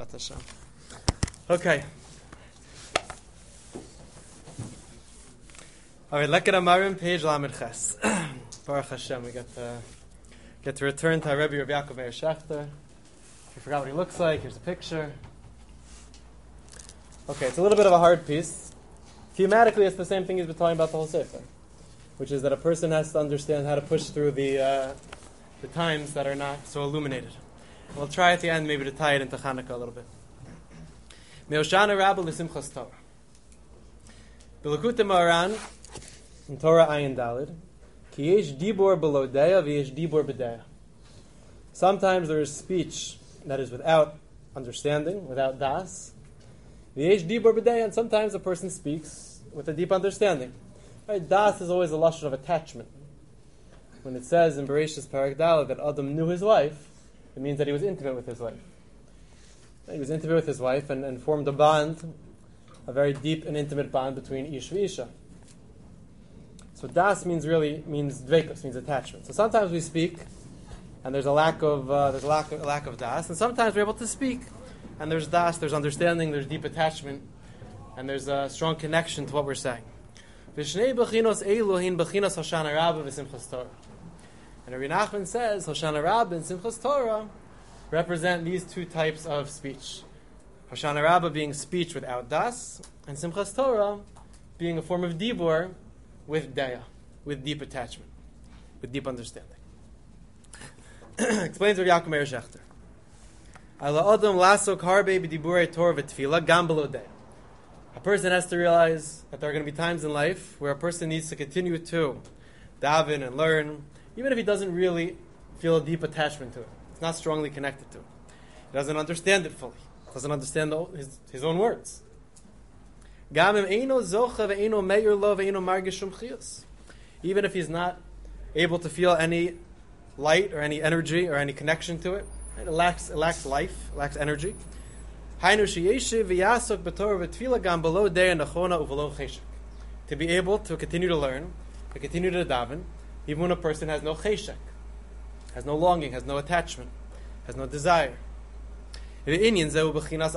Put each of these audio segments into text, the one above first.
B'ezrat Hashem. Okay. All right, Leked Amarim, page Lamed Ches. Baruch Hashem, we get to return to our Rebbe Rabbi Yaakov Meir Shechter. If you forgot what he looks like, here's a picture. Okay, it's a little bit of a hard piece. Thematically, it's the same thing he's been talking about the whole Sefer, which is that a person has to understand how to push through the times that are not so illuminated. And we'll try at the end maybe to tie it into Chanukah a little bit. Me'oshana Rabbah l'simchas Torah. B'lekutei Moharan in Torah Ayin Daled, ki yesh dibur b'lodeya v'yesh dibur b'deya. Sometimes there is speech that is without understanding, without das. V'yesh dibur b'deya, and sometimes a person speaks with a deep understanding. Right? Das is always a lashon of attachment. When it says in Bereshis Parak Daled that Adam knew his wife, it means that he was intimate with his wife. He was intimate with his wife and formed a bond, a very deep and intimate bond between ish v'isha. So das means dveikus, means attachment. So sometimes we speak, and there's a lack of das, and sometimes we're able to speak, and there's das, there's understanding, there's deep attachment, and there's a strong connection to what we're saying. V'shnei bechinos elu hin bechinos Hoshana Rabbah v'simchas Torah. And Rabbi Nachman says Hoshana Rabbah and Simchas Torah represent these two types of speech. Hoshana Rabbah being speech without das, and Simchas Torah being a form of dibur with daya, with deep attachment, with deep understanding. Explains Rabbi Yaakov Meir Shechter. Ala adam lasok harbe b'diburei Torah v'tefillah gam below daya. A person has to realize that there are going to be times in life where a person needs to continue to daven and learn, even if he doesn't really feel a deep attachment to it. It's not strongly connected to it. He doesn't understand it fully. He doesn't understand his own words. Even if he's not able to feel any light or any energy or any connection to it, it lacks life, it lacks energy. To be able to continue to learn, to continue to daven, even when a person has no cheshek, has no longing, has no attachment, has no desire. Hoshana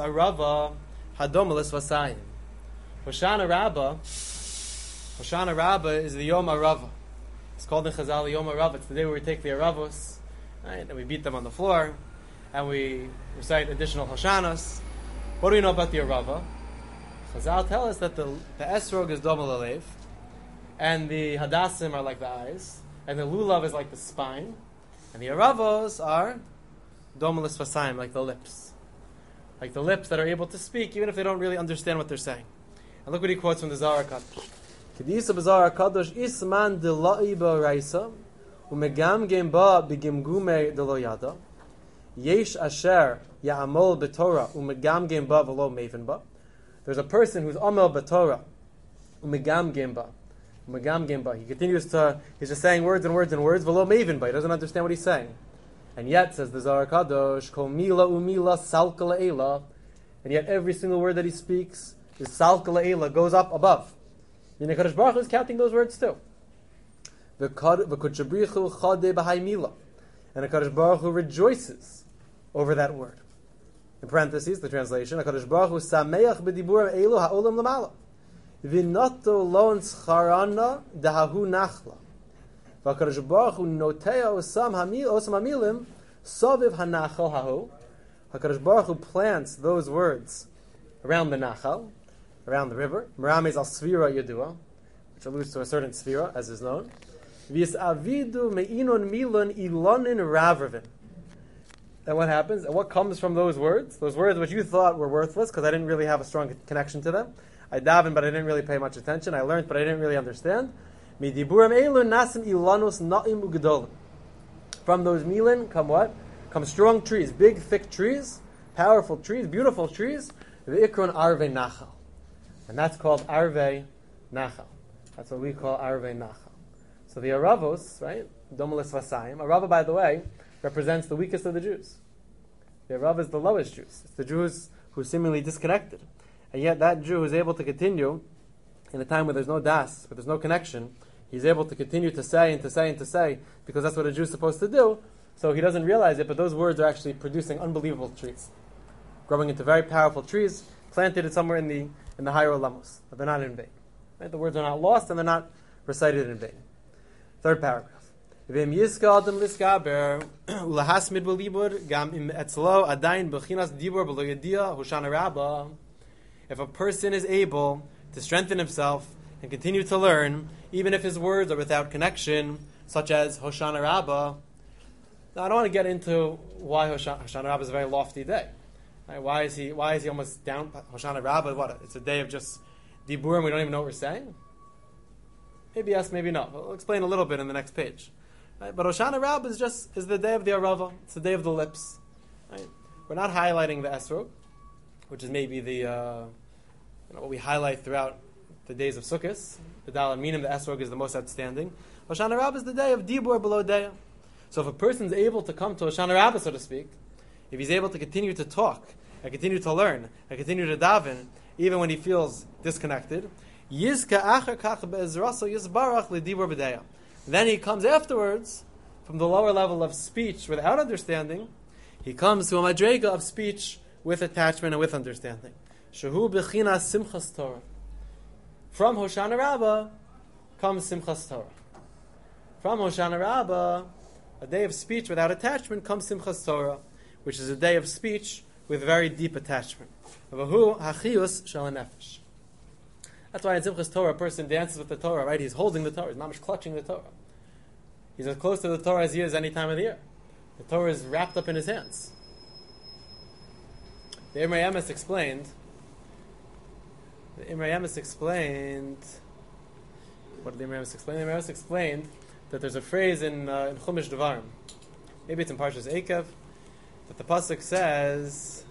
Rabbah is the Yom HaRava. It's called in Chazal Yom HaRava. It's the day where we take the Aravos, right, and we beat them on the floor, and we recite additional Hoshanas. What do we know about the Arava? Chazal tell us that the Esrog is Dom Lalev, and the Hadassim are like the eyes, and the Lulav is like the spine, and the Aravos are Dom L'Sfasayim, like the lips. Like the lips that are able to speak, even if they don't really understand what they're saying. And look what he quotes from the Zohar HaKadosh. Kedisa b'Zohar HaKadosh, Isman de la'i ba'raisa, u'megamgem ba b'gimgume de lo yada, yesh asher ya'amol b'Torah, u'megamgem ba v'lo maven ba. There's a person who's amol b'Torah, u'megamgem ba. He continues to, he's just saying words and words and words, v'lo maven ba. He doesn't understand what he's saying. And yet, says the Zohar HaKadosh, kol mila umila salka la'ela, and yet every single word that he speaks is salka la'ela, goes up above. And the Kadosh Baruch Hu is counting those words too. V'kudshabrichu chade b'hai mila, and the Kadosh Baruch Hu rejoices over that word. In parentheses, the translation, the Kadosh Baruch Hu sameach b'dibur elu ha'olam l'mala, v'noto lon scharana dahahu nachla. HaKadosh Baruch Hu notea osam hamilim soviv hanachal hahu. HaKadosh Baruch Hu plants those words around the nachal, around the river. Merames al svira yedua, which alludes to a certain svira, as is known. Vis avidu meinon milon ilonin ravravin. And what happens? And what comes from those words? Those words which you thought were worthless because I didn't really have a strong connection to them. I davened, but I didn't really pay much attention. I learned, but I didn't really understand. From those milin come what? Come strong trees, big, thick trees, powerful trees, beautiful trees. V'ikron arvei nachal, and that's called arvei nachal. That's what we call arvei nachal. So the Aravos, right? Domeles vasayim. Arava, by the way, represents the weakest of the Jews. The Arava is the lowest Jews. It's the Jews who are seemingly disconnected, and yet that Jew is able to continue in a time where there's no das, where there's no connection. He's able to continue to say and to say and to say, because that's what a Jew is supposed to do. So he doesn't realize it, but those words are actually producing unbelievable trees. growing into very powerful trees, planted it somewhere in the higher olamos, but they're not in vain. Right? The words are not lost and they're not recited in vain. Third paragraph. If a person is able to strengthen himself and continue to learn, even if his words are without connection, such as Hoshana Rabbah. Now, I don't want to get into why Hoshana Rabbah is a very lofty day. Right? Why is he almost down? Hoshana Rabbah, what? It's a day of just dibur and we don't even know what we're saying? Maybe yes, maybe no. We'll explain a little bit in the next page. Right? But Hoshana Rabbah is the day of the Arava. It's the day of the lips. Right? We're not highlighting the Esrog, which is maybe the what we highlight throughout the days of Sukkot. The Dal Minim, the Esrog is the most outstanding. Hoshana Rabbah is the day of Dibur below Deya. So if a person's able to come to Hoshana Rabbah, so to speak, if he's able to continue to talk, and continue to learn, and continue to daven, even when he feels disconnected, then he comes afterwards from the lower level of speech without understanding. He comes to a madrega of speech with attachment and with understanding. Shehu b'chinas simchas Torah. From Hoshana Rabbah comes simchas Torah. From Hoshana Rabbah, a day of speech without attachment, comes simchas Torah, which is a day of speech with very deep attachment. Vahu hachiyus shel nefesh. That's why in Simchas Torah, a person dances with the Torah, right? He's holding the Torah. He's mamish clutching the Torah. He's as close to the Torah as he is any time of the year. The Torah is wrapped up in his hands. The Imrei Emes explained. What did the Imrei Emes explain? The Imrei Emes explained that there's a phrase in Chumash Devarim. Maybe it's in Parshas Eikev, that the pasuk says.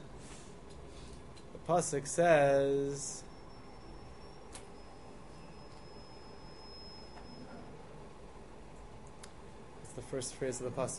The first phrase of the pasuk.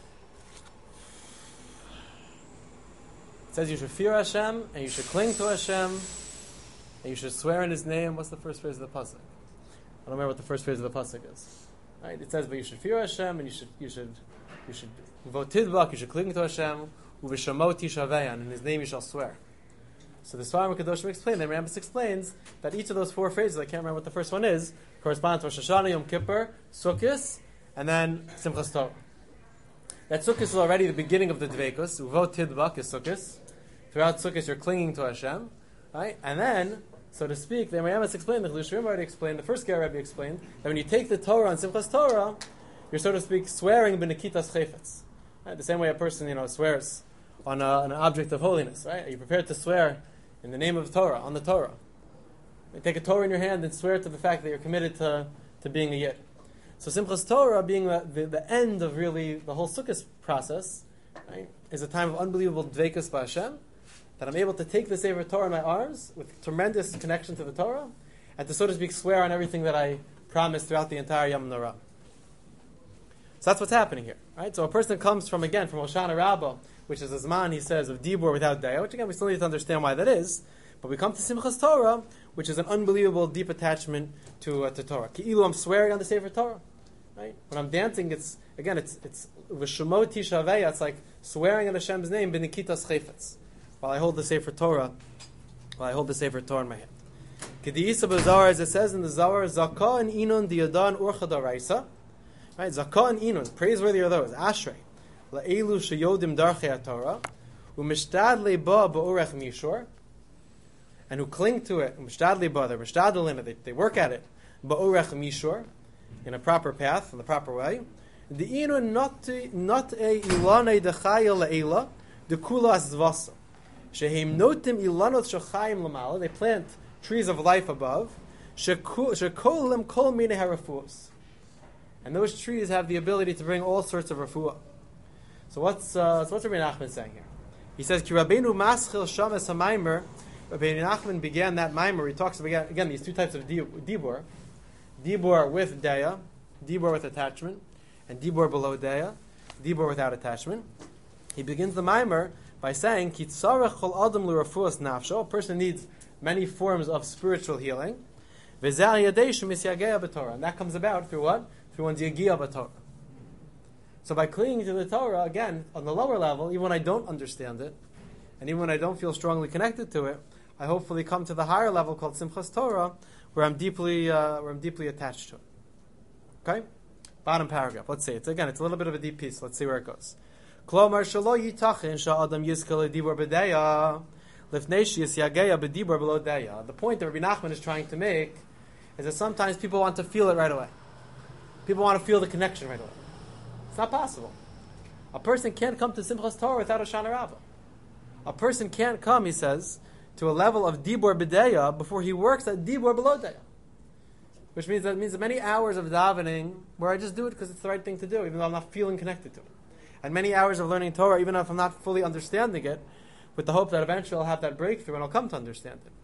It says you should fear Hashem and you should cling to Hashem and you should swear in His name. What's the first phrase of the pasuk? I don't remember what the first phrase of the pasuk is. Right? It says, but you should fear Hashem and you should votidbak, you should cling to Hashem. Uvishamot tishaveyan, in His name you shall swear. So the Sfarim Kedoshim explain. The Rambam explains that each of those four phrases, I can't remember what the first one is, correspond to Rosh Hashanah, Yom Kippur, Sukkot, and then Simchas Torah. That Sukkot is already the beginning of the Dveikus. Uvot Tidbak is Sukkot. Throughout Sukkot you're clinging to Hashem. Right? And then, so to speak, the Rambam explained, the Chiddushei already explained, the first Ger Rebbe explained, that when you take the Torah on Simchas Torah, you're, so to speak, swearing b'nekitas chayfetz. Right? The same way a person, swears on an object of holiness. Right? Are you prepared to swear in the name of Torah, on the Torah? You take a Torah in your hand and swear to the fact that you're committed to being a Yid. So Simchas Torah, being the end of really the whole Sukkot process, right, is a time of unbelievable dveikus b'Hashem, that I'm able to take the Sefer Torah in my arms with tremendous connection to the Torah, and to, so to speak, swear on everything that I promised throughout the entire Yom Norah. So that's what's happening here. Right? So a person comes from Hoshana Rabbah, which is a Zman, he says, of Dibur without Daya, which again, we still need to understand why that is. But we come to Simchas Torah, which is an unbelievable deep attachment to Torah. Ki'ilu, I'm swearing on the Sefer Torah. Right? When I'm dancing, it's V'shemot tishaveya, it's like swearing on Hashem's name, b'nikitas chayfetz, while I hold the Sefer Torah in my hand. K'di'isa b'Zohar, as it says in the Zohar, Zakah and Inun diyadan urcha daraisa. Right? Zakah and Inun, praiseworthy are those. Ashrei. La'elu sheyodim darchei Torah. U'mishtadlei ba ba'orech mishor. And who cling to it. U'mishtadlei ba, they're mishtadl in it, they work at it. Ba'orech mishor. In a proper path, in the proper way. The Inun not a ilanei dechaya la'ela, the kula zvasa. Shehem notim ilanot shachayim lamala. They plant trees of life above. Shekolim kol mine harafuos. And those trees have the ability to bring all sorts of refuah. So what's Rabbi Nachman saying here? He says, Ki Rabbeinu maschil shames hamaymer. Rabbi Nachman began that maimer. He talks about, again, these two types of dibur. Dibur with daya, dibur with attachment, and dibur below daya, dibur without attachment. He begins the maimer by saying, Ki tzarech kol adam l'refuas nafsho. A person needs many forms of spiritual healing. V'zeh yadeishu misyagea b'Torah. And that comes about through what? Through one's yagia b'Torah. So by clinging to the Torah, again, on the lower level, even when I don't understand it, And even when I don't feel strongly connected to it, I hopefully come to the higher level called Simchas Torah, where I'm deeply attached to it. Okay? Bottom paragraph. Let's see. It's a little bit of a deep piece. Let's see where it goes. Klomar shelo yitachin sha'adam yizkal dibur b'deya lifnei she'yisyageya b'dibur below deya. The point that Rabbi Nachman is trying to make is that sometimes people want to feel it right away. People want to feel the connection right away. It's not possible. A person can't come to Simchas Torah without Hoshana Rabbah. A person can't come, he says, to a level of Dibur B'deya before he works at Dibur Below Deya. Which means that many hours of davening where I just do it because it's the right thing to do, even though I'm not feeling connected to it. And many hours of learning Torah, even if I'm not fully understanding it, with the hope that eventually I'll have that breakthrough and I'll come to understand it.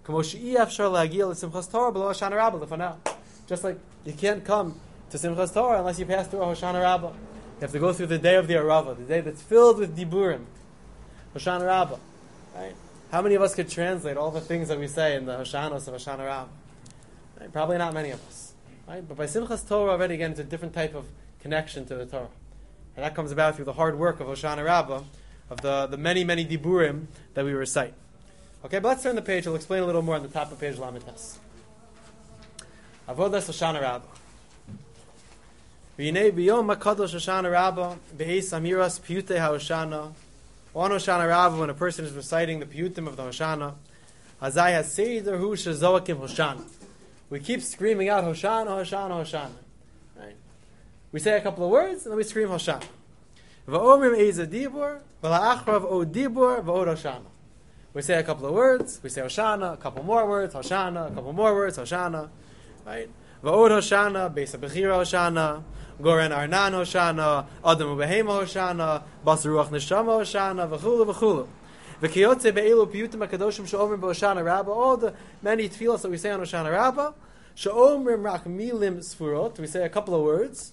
Just like you can't come to Simchas Torah unless you pass through a Hoshana Rabbah. You have to go through the day of the Arava, the day that's filled with Diburim. Hoshana Rabbah. Right? How many of us could translate all the things that we say in the Hoshanos of Hoshana Rabbah? Right? Probably not many of us. Right? But by Simchas Torah already, again, it's a different type of connection to the Torah. And that comes about through the hard work of Hoshana Rabbah, of the many, many Diburim that we recite. Okay, but let's turn the page. I'll explain a little more on the top of page Lamites. Avodas Hoshana Rabbah. V'yinei b'yom hakadosh Hoshana Rabbah be'eis amiras piyutei ha'Hoshana. On Hoshana Rabbah, when a person is reciting the piyutim of the Hoshana, Hazai haseider hu shezoakim Hoshana. We keep screaming out Hoshana, Hoshana, Hoshana. Right? We say a couple of words and then we scream Hoshana. V'omrim eiza dibur v'la'achrav o dibur v'od Hoshana. We say a couple of words, we say Hoshana, a couple more words, Hoshana, a couple more words, Hoshana. Right? V'od Hoshana, Beis HaBechira Hoshana, Goren Arnan Hoshana, Adam Ubehema Hoshana, Bas Ruach Neshama Hoshana, V'chulu V'chulu. V'kiyotze be'elu piyutim HaKadoshim she'omrim b'Hoshana Rabbah, all the many tefillas that we say on Hoshana Rabbah, she'omrim rak milim sfurot, we say a couple of words,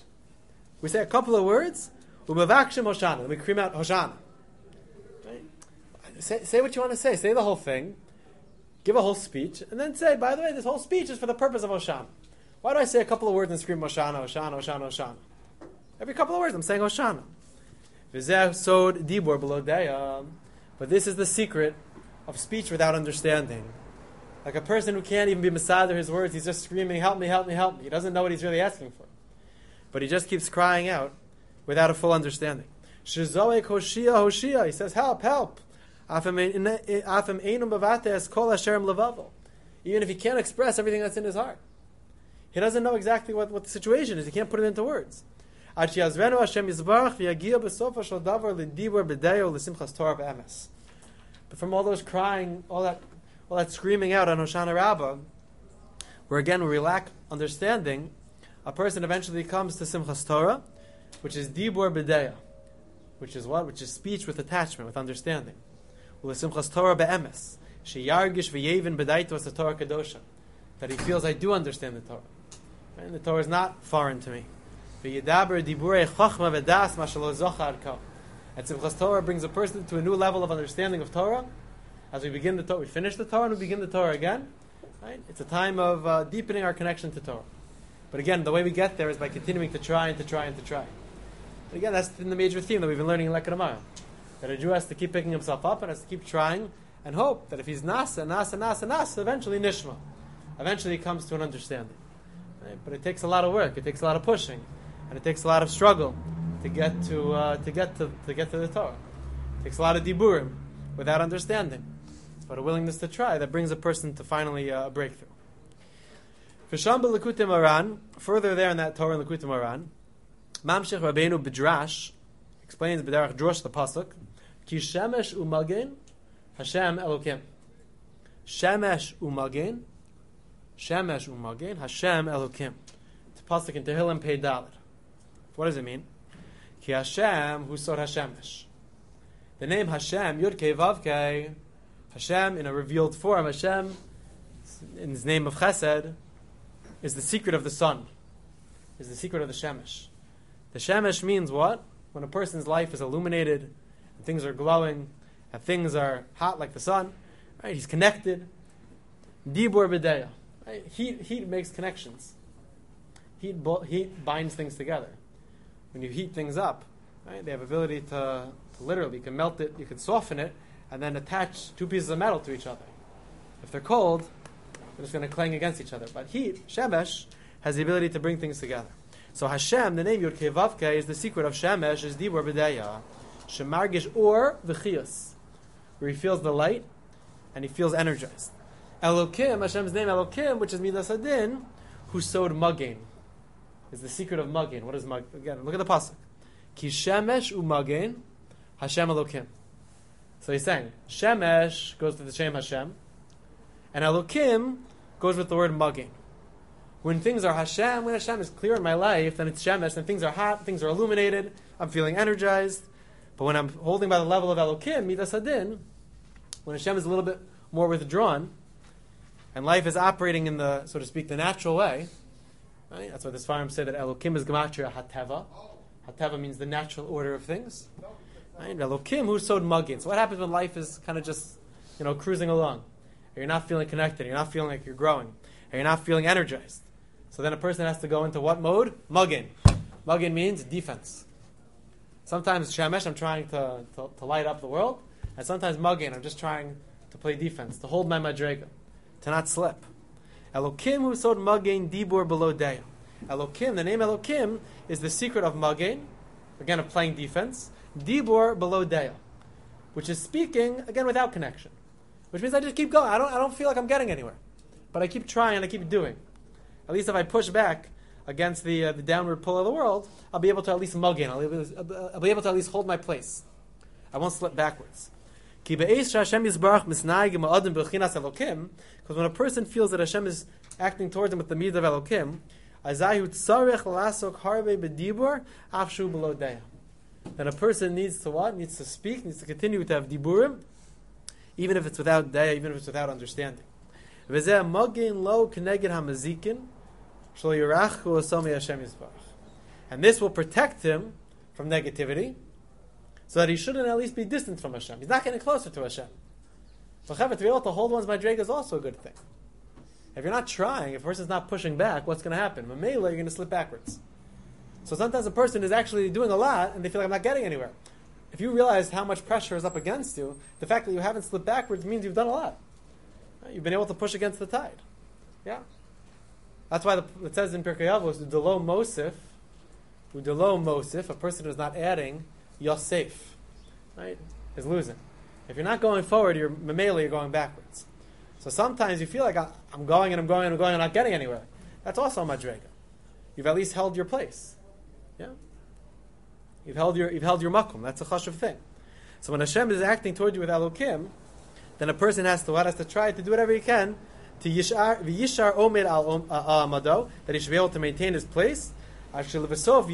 u'mevakshim Hoshana, then we scream out Hoshana. Right? Say what you want to say the whole thing, give a whole speech, and then say, by the way, this whole speech is for the purpose of Hoshana. Why do I say a couple of words and scream Hoshana, Hoshana, Hoshana, Hoshana? Every couple of words I'm saying Hoshana. V'zeh sod dibur below deya. But this is the secret of speech without understanding. Like a person who can't even be mesader his words, he's just screaming, help me, help me, help me. He doesn't know what he's really asking for. But he just keeps crying out without a full understanding. Shezoek Hoshia, Hoshia. He says, help, help. Even if he can't express everything that's in his heart. He doesn't know exactly what the situation is. He can't put it into words. But from all those crying, all that screaming out on Hoshana Rabbah, where again we lack understanding, a person eventually comes to Simchas Torah, which is Dibur B'deya, which is what? Which is speech with attachment, with understanding. Simchas Torah be'emes, sheyargish v'yevin b'daitu as the Torah kadosha, that he feels I do understand the Torah. Right? The Torah is not foreign to me. V'yedaber diburei chachma v'das mashalo zochar ko. And Simchas Torah brings a person to a new level of understanding of Torah. As we begin the Torah, we finish the Torah and we begin the Torah again. Right? It's a time of deepening our connection to Torah. But again, the way we get there is by continuing to try and to try and to try. But again, that's the major theme that we've been learning in Lekut Hamayim. That a Jew has to keep picking himself up and has to keep trying and hope that if he's nasa, eventually nishma. Eventually he comes to an understanding. Right? But it takes a lot of work, it takes a lot of pushing, and it takes a lot of struggle to get to the Torah. It takes a lot of diburim without understanding. It's about a willingness to try that brings a person to finally a breakthrough. Fisham b'Likutei Moharan, further there in that Torah in Likutei Moharan, Mamshech Rabbeinu B'drash explains b'derech drush the pasuk, Ki shemesh u'magen Hashem Elokim. Shemesh u'magen Hashem Elokim. It's a pasuk in Tehillim Pei Dalet. What does it mean? Ki Hashem hu sod Hashemesh. The name Hashem, Yud Kei Vav Kei, Hashem in a revealed form, Hashem in his name of Chesed, is the secret of the sun, is the secret of the Shemesh. The Shemesh means what? When a person's life is illuminated, and things are glowing, and things are hot like the sun, right? He's connected. Dibur B'deya. Right? Heat makes connections. Heat binds things together. When you heat things up, right? They have ability to literally, you can melt it, you can soften it, and then attach two pieces of metal to each other. If they're cold, they're just going to clang against each other. But heat, Shemesh, has the ability to bring things together. So Hashem, the name Yud Kei Vav Kei, is the secret of Shemesh, is Dibur B'deya, Shemargish Or V'chiyus, where he feels the light and he feels energized. Elokim, Hashem's name Elokim, which is Midas Hadin, who sowed Magin, is the secret of Magin. What is Magin? Again, look at the pasuk. Ki Shemesh U Magin, Hashem Elokim. So he's saying, Shemesh goes to the Shem Hashem, and Elokim goes with the word Magin. When things are Hashem, when Hashem is clear in my life, then it's Shemesh, and things are hot, things are illuminated, I'm feeling energized. But when I'm holding by the level of Elokim, Midas Hadin, when Hashem is a little bit more withdrawn, and life is operating in the, so to speak, the natural way, right? That's why the Sfarim say that Elokim is Gematria Hateva. Hateva means the natural order of things. Right? Elokim, who sowed Magin. So what happens when life is kind of just, cruising along? Or you're not feeling connected, you're not feeling like you're growing, or you're not feeling energized. So then a person has to go into what mode? Magin. Magin means defense. Sometimes Shemesh, I'm trying to light up the world, and sometimes Magin, I'm just trying to play defense, to hold my madrega, to not slip. Elokim who sowed Magin Dibur below Deya. Elokim, the name Elokim, is the secret of Magin, again of playing defense, Dibur below Deya, which is speaking, again without connection. Which means I just keep going. I don't feel like I'm getting anywhere. But I keep trying, I keep doing. At least if I push back against the downward pull of the world, I'll be able to at least Magin. I'll be able to at least hold my place. I won't slip backwards. Because when a person feels that Hashem is acting towards him with the midah of Elokim, then a person needs to what? Needs to speak, needs to continue to have diburim, even if it's without daya, even if it's without understanding. And this will protect him from negativity, so that he shouldn't at least be distant from Hashem. He's not getting closer to Hashem. So to be able to hold one's madrega is also a good thing. If you're not trying, if a person's not pushing back, what's going to happen? Mamela, you're going to slip backwards. So sometimes a person is actually doing a lot, and they feel like I'm not getting anywhere. If you realize how much pressure is up against you, the fact that you haven't slipped backwards means you've done a lot. Right? You've been able to push against the tide. Yeah. That's why it says in Pirkei Avos, Udelo Mosif, a person who's not adding, Yosef, right, is losing. If you're not going forward, you're going backwards. So sometimes you feel like I'm going, I'm not getting anywhere. That's also a madrega. You've at least held your place. Yeah, you've held your makom. That's a chashuv thing. So when Hashem is acting toward you with Elokim, then a person has to try to do whatever he can to yishar omer al amado, that he should be able to maintain his place. Till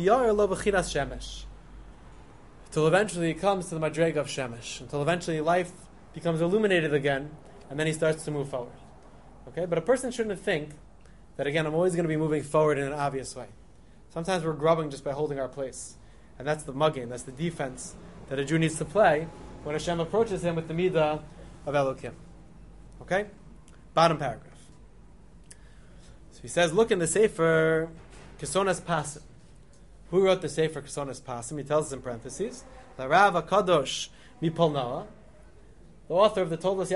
eventually he comes to the madrega of Shemesh. Until eventually life becomes illuminated again, and then he starts to move forward. Okay, but a person shouldn't think that, again, I'm always going to be moving forward in an obvious way. Sometimes we're grubbing just by holding our place. And that's the mugging, that's the defense that a Jew needs to play when Hashem approaches him with the midah of Elokim. Okay? Bottom paragraph. So he says, look in the Sefer Kesonas Pasim. Who wrote the Sefer Kesonas Pasim? He tells us in parentheses, the Rav HaKadosh Mipolnawa, the author of the Toldos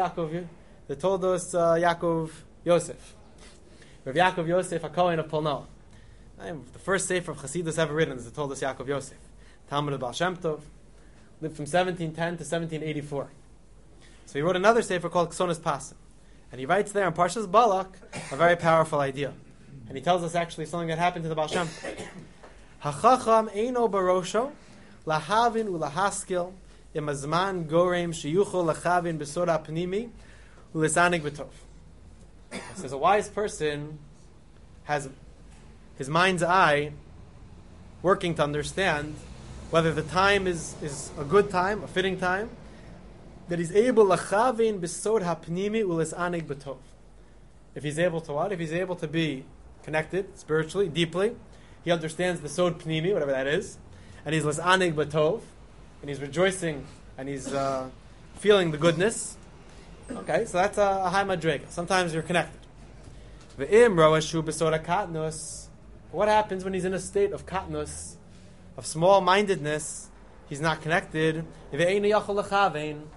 Yaakov Yosef. Rav Yaakov Yosef HaKohen of Polnawa. The first Sefer of Chassidus ever written is the Toldos Yaakov Yosef. Talmud of Baal Shem Tov. Lived from 1710 to 1784. So he wrote another Sefer called Kesonas Pasim. And he writes there in Parshas Balak a very powerful idea. And he tells us actually something that happened to the Baal Shem Tov. Hachacham eino barosho lahavin ulahaskil imazman gorem sheyuchol lachavin besora pnimi ulesanig betov. It says a wise person has his mind's eye working to understand whether the time is a good time, a fitting time, that he's able lachavin besod hapnimi ulesanig betov. If he's able to what? If he's able to be connected spiritually, deeply, he understands the sod pnimi, whatever that is, and he's lesanig betov, and he's rejoicing, and he's feeling the goodness. Okay, so that's a high madrega. Sometimes you're connected. Ve'im roashu besoda katnus. What happens when he's in a state of katnus, of small-mindedness? He's not connected. Ve'einu yachol lechavein.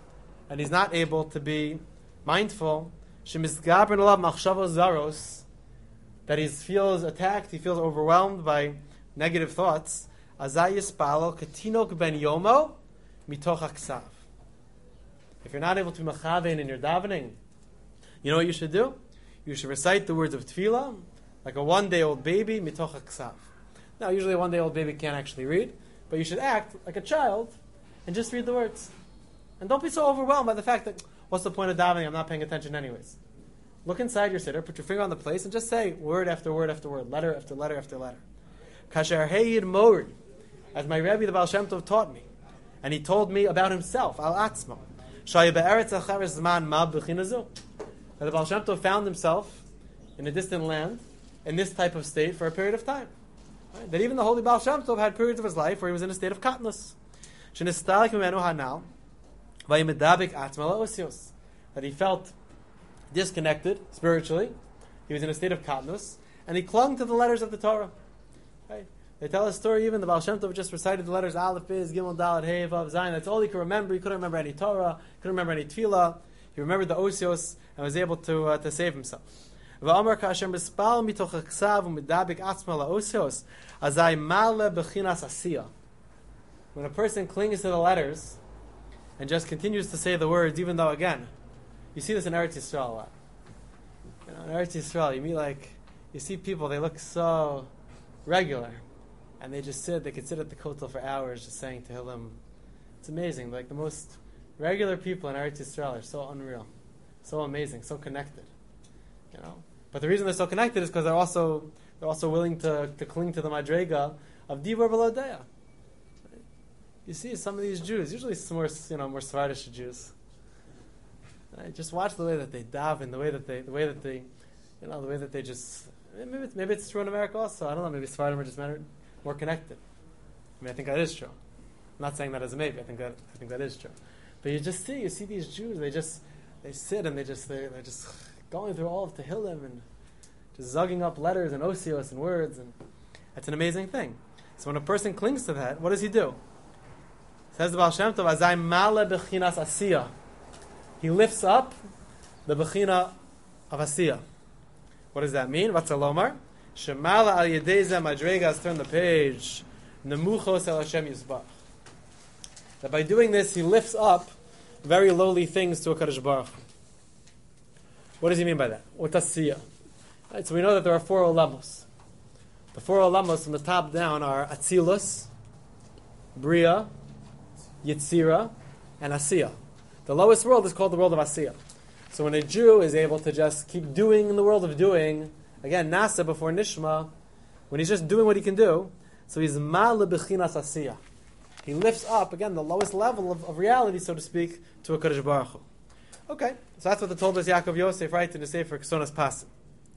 and he's not able to be mindful, shemisgabrin alav machshavos zaros, that he feels attacked, he feels overwhelmed by negative thoughts, azay yispalo katinok ben yomo mitoch haksav. If you're not able to be mechavein in your davening, you know what you should do? You should recite the words of tefillah like a one-day-old baby, mitoch haksav. Now, usually a one-day-old baby can't actually read, but you should act like a child and just read the words. And don't be so overwhelmed by the fact that, what's the point of davening? I'm not paying attention anyways. Look inside your siddur, put your finger on the place, and just say word after word after word, letter after letter after letter. Kasher heyid mori, as my Rebbe, the Baal Shem Tov, taught me, and he told me about himself, al atzmo. Shaya be'eretz acharis zman mab b'chinazu. That the Baal Shem Tov found himself in a distant land, in this type of state for a period of time. Right? That even the holy Baal Shem Tov had periods of his life where he was in a state of katnus. Shenistalik mimenu hanal, vayimedabik atzma la'osios. That he felt disconnected spiritually. He was in a state of katnus, and he clung to the letters of the Torah. Right? They tell a story, even the Baal Shem Tov just recited the letters Aleph, Biz, Gimel, Dalet, Hey, Vav, Zayin. That's all he could remember. He couldn't remember any Torah, couldn't remember any Tefillah. He remembered the Osios and was able to save himself. When a person clings to the letters and just continues to say the words, even though, again, you see this in Eretz Yisrael a lot. In Eretz Yisrael, you see people, they look so regular, and they could sit at the kotel for hours just saying Tehillim. It's amazing. Like, the most regular people in Eretz Yisrael are so unreal, so amazing, so connected. But the reason they're so connected is because they're also willing to cling to the madrega of dibur b'lodeya. You see some of these Jews, usually some more Sephardic Jews. Just watch the way that they daven, the way that they just. Maybe it's true in America also. I don't know. Maybe Sephardim are just more connected. I think that is true. I'm not saying that as a maybe. I think that is true. But you see these Jews. They sit and they're just going through all of Tehillim and just zugging up letters and osios and words, and that's an amazing thing. So when a person clings to that, what does he do? Says the Baal Shem Tov, Azay male bechinas asiyah. He lifts up the bechina of asiyah. What does that mean? Vatzalomar shemala al yedei madregas. Turn the page. Nemuchos el Hashem yisbach. That by doing this, he lifts up very lowly things to a Kadosh Baruch Hu. What does he mean by that? What's asiyah? Right, so we know that there are 4 olamos. The 4 olamos from the top down are Atzilus, Bria, Yitzira, and Asiyah. The lowest world is called the world of Asiyah. So when a Jew is able to just keep doing in the world of doing, again, Nasa before Nishma, when he's just doing what he can do, so he's Ma'ale B'chinas Asiyah. He lifts up, again, the lowest level of reality, so to speak, to a Kadosh Baruch Hu. Okay, so that's what the Toldos Yaakov Yosef writes in the Sefer Kesonas Pasim.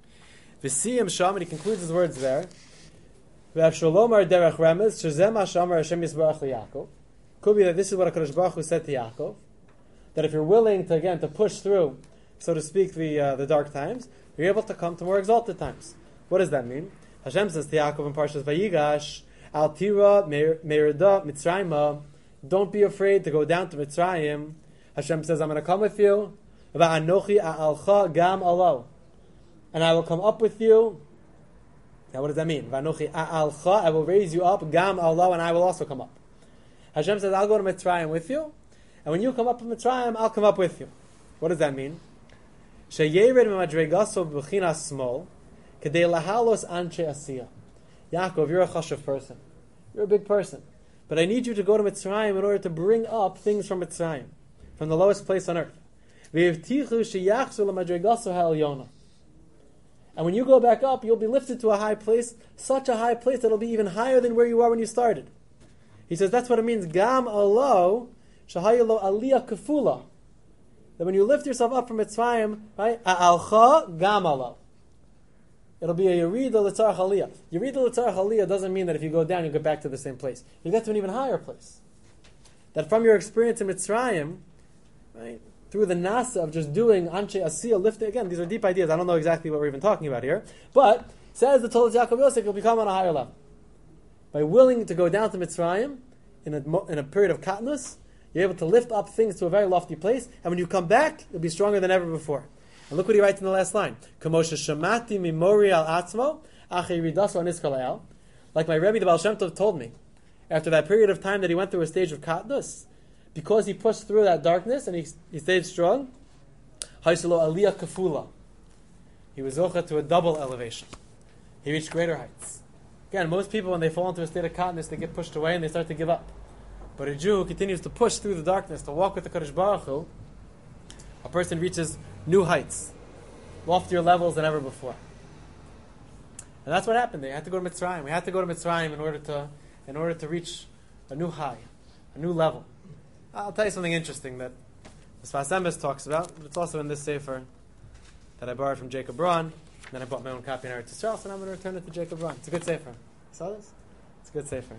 V'siyim Sham, and he concludes his words there. V'avsholomar derech remez, shezem ha'shamar Hashem yisbarach liYaakov. Could be that this is what HaKadosh Baruch Hu said to Yaakov, that if you're willing to push through, so to speak, the dark times, you're able to come to more exalted times. What does that mean? Hashem says to Yaakov in Parshas Vayigash, Al tira merida Mitzrayim, don't be afraid to go down to Mitzrayim. Hashem says, I'm going to come with you. Va'anochi a'alcha gam alo. And I will come up with you. Now what does that mean? Va'anochi a'alcha, I will raise you up, gam alo, and I will also come up. Hashem says, I'll go to Mitzrayim with you, and when you come up to Mitzrayim, I'll come up with you. What does that mean? Sheyered memadregaso b'chinas smol, kedei lahalos anshe asiyah. Yaakov, you're a chashuv person. You're a big person. But I need you to go to Mitzrayim in order to bring up things from Mitzrayim, from the lowest place on earth. And when you go back up, you'll be lifted to a high place, such a high place that it'll be even higher than where you are when you started. He says that's what it means, Gam alo, shahayalo aliyah kefula. That when you lift yourself up from Mitzrayim, right, a'alcha gam alo. It'll be a Yerida L'tzarech Aliyah. Yerida L'tzarech Aliyah doesn't mean that if you go down, you get back to the same place. You get to an even higher place. That from your experience in Mitzrayim, right, through the nasa of just doing Anshe Asiyah, lifting, again, these are deep ideas. I don't know exactly what we're even talking about here. But, says the Toldos Yaakov Yosef, you'll become on a higher level. By willing to go down to Mitzrayim, in a period of katnus, You're able to lift up things to a very lofty place, and when you come back, you'll be stronger than ever before. And look what he writes in the last line. Like my Rebbe, the Baal Shem Tov, told me, after that period of time that he went through a stage of katnus, because he pushed through that darkness and he stayed strong, aliyah kafula. He was zocha to a double elevation. He reached greater heights. Again, most people, when they fall into a state of katnus, they get pushed away and they start to give up. But a Jew who continues to push through the darkness, to walk with the Kadosh Baruch Hu, a person reaches new heights, loftier levels than ever before. And that's what happened. They had to go to Mitzrayim. We had to go to Mitzrayim in order to reach a new high, a new level. I'll tell you something interesting that the Sfas Emes talks about, but it's also in this sefer that I borrowed from Jacob Braun, and then I bought my own copy in Eretz Yisrael, so now I'm going to return it to Jacob Braun. It's a good sefer. You saw this? It's a good sefer.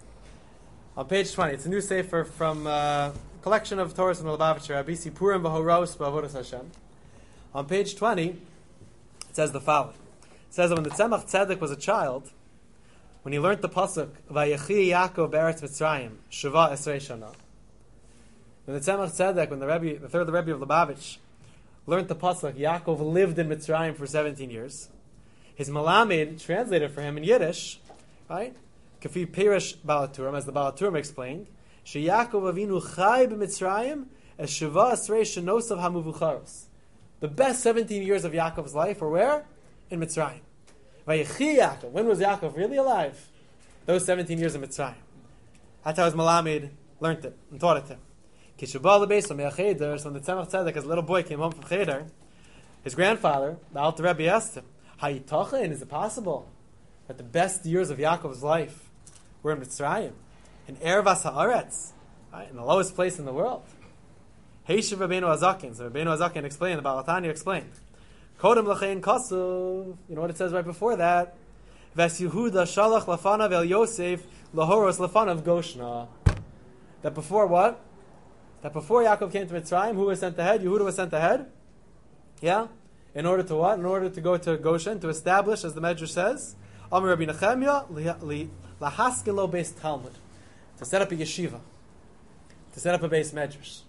On page 20, it's a new sefer from a collection of Torahs from the Lubavitcher, Abisi Purim B'Horos B'Avodas Hashem. On page 20, it says the following. It says that when the Tzemach Tzedek was a child, when he learned the pasuk Vayechi Yaakov Be'eretz Mitzrayim Sheva Esrei Shana, when the Tzemach Tzedek, when the third Rebbe of Lubavitch, learned the pasuk Yaakov lived in Mitzrayim for 17 years, his Malamed translated for him in Yiddish, right? Kafi Perish Balaturim, as the Balaturim explained, She Yaakov Avinu Chai b'Mitzrayim as Sheva Esrei Shanosav HaMuvucharos. The best 17 years of Yaakov's life were where? In Mitzrayim. Vayechi Yaakov. When was Yaakov really alive? Those 17 years in Mitzrayim. That's how his Malamed learned it and taught it to him. Kishabal Lebeis Me'acheder. So when the Tzemach Tzedek, as a little boy, came home from Cheder, his grandfather, the Alter Rebbe, asked him, Hayitachin, is it possible that the best years of Yaakov's life were in Mitzrayim, in Ervas Haaretz, right, in the lowest place in the world? Heishav Rabbeinu Azakin. So Rabbeinu Azakin explained, the Baal HaTanya explained, Kodem Lachein Kasuv, you know what it says right before that? Ves Yehuda Shalach Lafanav El Yosef Lahoros Lafanav Goshna. That before what? That before Yaakov came to Mitzrayim, who was sent ahead? Yehuda was sent ahead. Yeah? In order to what? In order to go to Goshen, to establish, as the Medrash says, Amar Rabbi Nechemia, Lahaskelo Beis Talmud, to set up a yeshiva, to set up a Beis Medrash.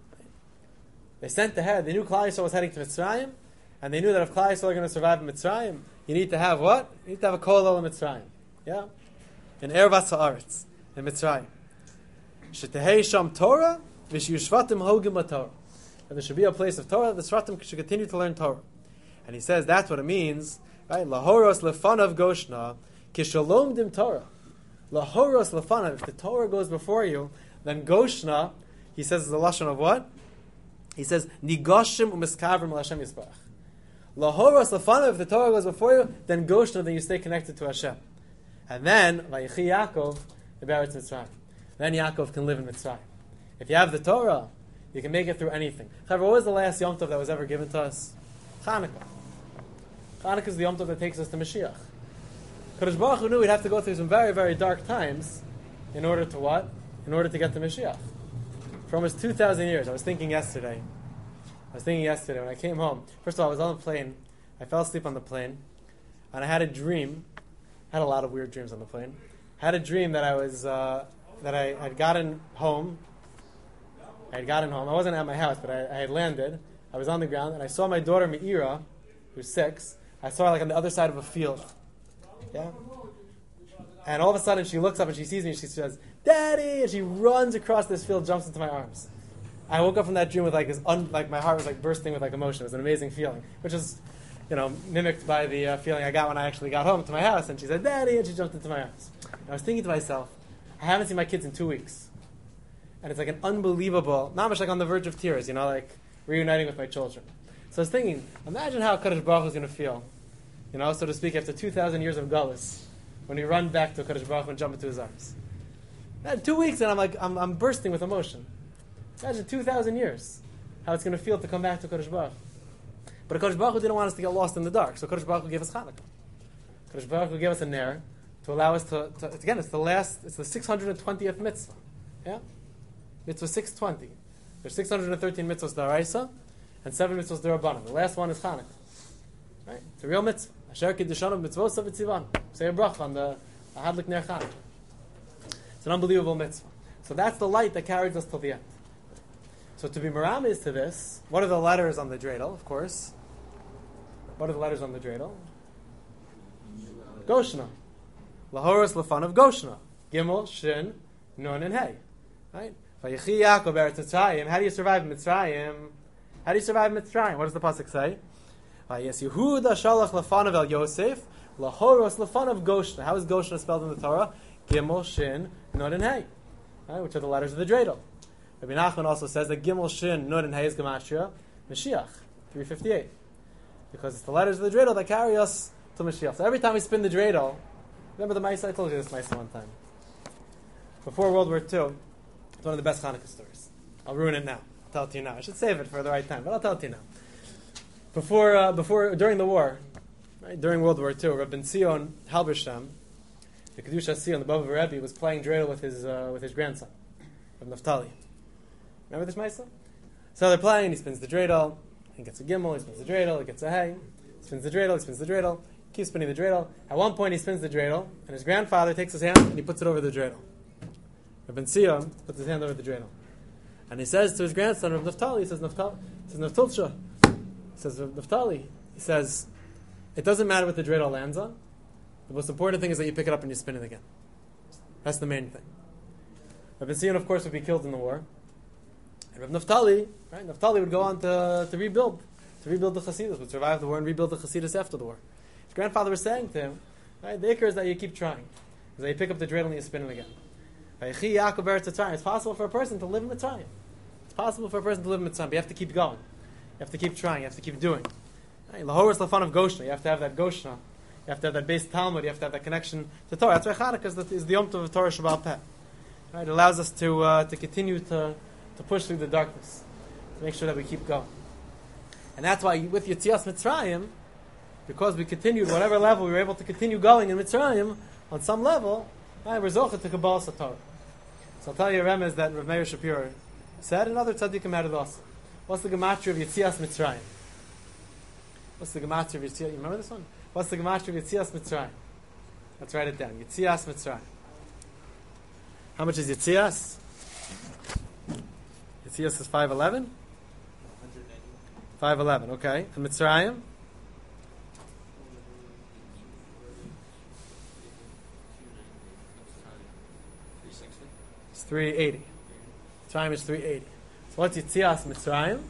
They sent ahead. They knew Klal Yisrael was heading to Mitzrayim, and they knew that if Klal Yisrael are going to survive in Mitzrayim, you need to have what? You need to have a kollel in Mitzrayim. Yeah? In Ervas Haaretz, in Mitzrayim. Shetehei Sham Torah, V'shiyushvatim Hogim LaTorah. And there should be a place of Torah, the Shvatim should continue to learn Torah. And he says that's what it means, right? Lahoros lefanav goshna, kishalom dim Torah. Lahoros lefanav, if the Torah goes before you, then goshna, he says, is the lashon of what? He says, nigoshim u'miskavrim l'Hashem yisbarach. Lahoros lefanav, if the Torah goes before you, then goshna, then you stay connected to Hashem. And then, vayechi Yaakov, the Be'eretz Mitzrayim. Then Yaakov can live in Mitzrayim. If you have the Torah, you can make it through anything. However, what was the last Yom Tov that was ever given to us? Chanukah. Chanukah is the Yom Tov that takes us to Mashiach. Kadosh Baruch Hu knew we'd have to go through some very, very dark times in order to what? In order to get to Mashiach. For almost 2,000 years. I was thinking yesterday when I came home. First of all, I was on the plane. I fell asleep on the plane. And I had a dream. I had a lot of weird dreams on the plane. I had a dream that I had gotten home. I wasn't at my house, but I had landed. I was on the ground, and I saw my daughter Meira, who's 6. I saw her like on the other side of a field. Yeah? And all of a sudden, she looks up and she sees me, and she says, "Daddy!" And she runs across this field, jumps into my arms. I woke up from that dream with my heart was like bursting with like emotion. It was an amazing feeling, which is, mimicked by the feeling I got when I actually got home to my house. And she said, "Daddy!" And she jumped into my arms. And I was thinking to myself, I haven't seen my kids in 2 weeks. And it's like an unbelievable, not much like on the verge of tears, like reuniting with my children. So I was thinking, imagine how Kadosh Baruch Hu is going to feel, so to speak, after 2,000 years of Galus, when we run back to Kadosh Baruch Hu and jump into his arms. Imagine 2 weeks and I'm bursting with emotion. Imagine 2,000 years, how it's going to feel to come back to Kadosh Baruch Hu. But Kadosh Baruch Hu didn't want us to get lost in the dark, so Kadosh Baruch Hu gave us Chanukah. Kadosh Baruch Hu gave us a ner to allow us to again, it's the 620th mitzvah. Yeah? Mitzvah 620. There's 613 mitzvahs d'oraisa and 7 mitzvahs d'Rabbanan. The last one is Chanukah. Right? It's a real mitzvah. Asher kiddushanim mitzvos v'tzivan. Say a bracha on the Hadlik Ner Chanukah. It's an unbelievable mitzvah. So that's the light that carries us till the end. So to be meramis to this, what are the letters on the dreidel, of course? What are the letters on the dreidel? Goshna. Lahoros lefanav Goshna. Gimel, Shin, Nun, and Hey. Right? Vayechi Yaakov eretz Mitzrayim. How do you survive Mitzrayim? How do you survive Mitzrayim? What does the pasuk say? Vayes Yehuda shalach lefanav el Yosef. Lahoros lefanav Goshna. How is Goshna spelled in the Torah? Gimel, Shin, Nun, and Hey. Right? Which are the letters of the dreidel. Rabbi Nachman also says that Gimel, Shin, Nun, and Hey is Gematria Mashiach 358, because it's the letters of the dreidel that carry us to Mashiach. So every time we spin the dreidel, remember the Maisa? I told you this Maisa one time. Before World War II, it's one of the best Hanukkah stories. I'll ruin it now. I'll tell it to you now. I should save it for the right time, but I'll tell it to you now. During the war, right, during World War II, Rabbi Zion Halberstam, the Kedusha Sion, the Bava Rebbe, was playing dreidel with his grandson, Rabbi Naftali. Remember this Maisa? So they're playing, he spins the dreidel, he gets a gimel, he spins the dreidel, he gets a hey, he spins the dreidel, he spins the dreidel, keeps spinning the dreidel. At one point he spins the dreidel, and his grandfather takes his hand and he puts it over the dreidel. Rabbi Sion puts his hand over the dreidel. And he says to his grandson, Rabbi Naftali, he says, Naftulcha. He says, Naftali, he says, it doesn't matter what the dreidel lands on. The most important thing is that you pick it up and you spin it again. That's the main thing. Rabbi Sion, of course, would be killed in the war. And Rabbi Naftali, right? Naftali would go on to rebuild the Chassidus, would survive the war and rebuild the Chassidus after the war. His grandfather was saying to him, right, the ikar is that you keep trying, is that you pick up the dreidel and you spin it again. It's possible for a person to live in Mitzrayim. It's possible for a person to live in Mitzrayim, but you have to keep going. You have to keep trying. You have to keep doing. Lahoros lefan of Goshna. You have to have that Goshna. You have to have that base Talmud. You have to have that connection to Torah. That's why Chanukah is the Yom Tov of Torah Shabbat Peh. Right? It allows us to continue to push through the darkness, to make sure that we keep going. And that's why with Yetzias Mitzrayim, because we continued, whatever level we were able to continue going in Mitzrayim, on some level, we're zocheh to Kabbalah Satorah. So I'll tell you a remez that Rav Meir Shapiro said, and other tzaddikim added also. What's the gematria of Yetzias Mitzrayim? What's the gematria of Yetzias? You remember this one? What's the gematria of Yetzias Mitzrayim? Let's write it down. Yetzias Mitzrayim. How much is Yetzias? Yetzias is 511? 511, okay. And Mitzrayim? It's 380. Mitzrayim is 380. So what's Yetzias Mitzrayim?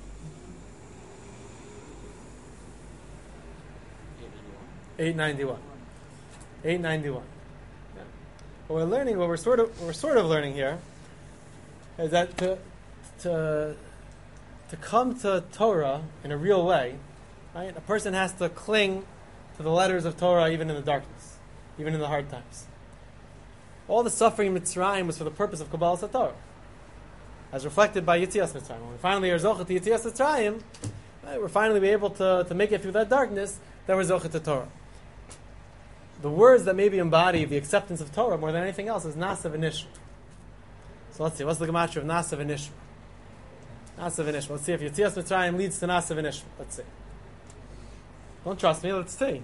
891. 891. Yeah. What we're learning, what we're sort of learning here, is that to come to Torah in a real way, right? A person has to cling to the letters of Torah even in the darkness, even in the hard times. All the suffering in Mitzrayim was for the purpose of Kabbalah Satorah, as reflected by Yetzias Mitzrayim. When we finally are zocheh to Yetzias Mitzrayim, right, we're finally able to make it through that darkness, that we're zocheh to Torah. The words that maybe embody the acceptance of Torah more than anything else is Nasav and Nishma. So let's see, what's the gematria of Nasav and Nishma? Nasav and Nishma. Let's see if Yetzias Mitzrayim leads to Nasav and Nishma. Let's see. Don't trust me, let's see.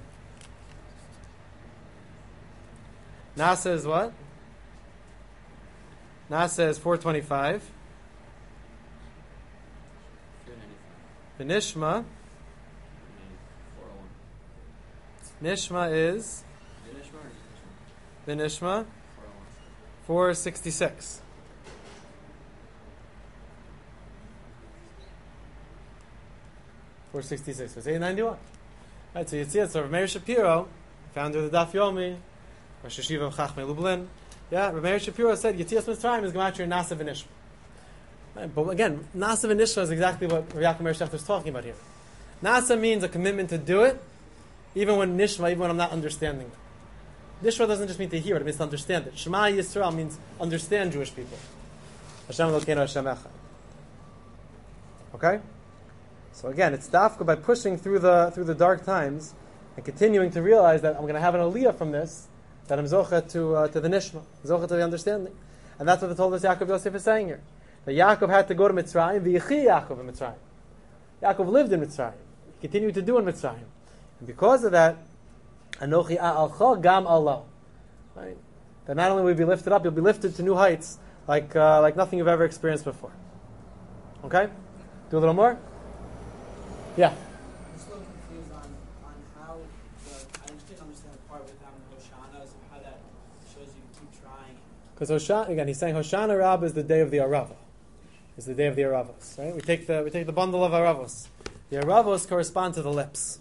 Nasa is what? Nasa is 425. The Nishma. Nishma is? The Nishma? 466. 466. So it's 891. Right, so you see it. So Rav Meir Shapiro, founder of the Daf Yomi, Rosh Hashiva of Chachmei Lublin. Yeah, Rav Meir Shapiro said Yetzias Mitzrayim is gematria Nasav and Nishma. Right, but again, Nasav and Nishma is exactly what Rav Yaakov Meir Shechter is talking about here. Nasa means a commitment to do it, even when Nishma, even when I'm not understanding it. Nishma doesn't just mean to hear it, it means to understand it. Shema Yisrael means understand Jewish people. Hashem Elokeinu Hashem Echad. Okay? So again, it's dafka by pushing through the dark times and continuing to realize that I'm going to have an aliyah from this, that I'm zocheh to the nishma, zocheh to the understanding. And that's what the Toldos Yaakov Yosef is saying here. That Yaakov had to go to Mitzrayim, v'yichi Yaakov in Mitzrayim. Yaakov lived in Mitzrayim. He continued to do in Mitzrayim. And because of that, Anochi a'alcha gam Allah. Right? That not only will you be lifted up, you'll be lifted to new heights like nothing you've ever experienced before. Okay? Do a little more? Yeah. I'm just a little confused on how I just didn't understand the part with Hoshana, so how that shows you to keep trying. Because Hoshana, again, he's saying Hoshana Rabbah is the day of the Arava. It's the day of the Aravos, right? We take the bundle of Aravos. The Aravos correspond to the lips.